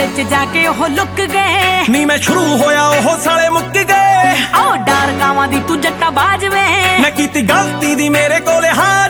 ਕਮਰੇ 'ਚ ਜਾ ਕੇ ਉਹ ਲੁੱਕ ਗਏ ਨੀ ਮੈਂ ਸ਼ੁਰੂ ਹੋਇਆ ਉਹ ਸਾਲੇ ਮੁੱਕ ਗਏ ਓ ਡਰ ਕਾਵਾਂ ਦੀ ਤੂੰ ਜੱਟਾ ਬਾਜਵੇ ਮੈਂ ਕੀਤੀ ਗਲਤੀ ਦੀ ਮੇਰੇ ਕੋਲੇ ਹਾਂ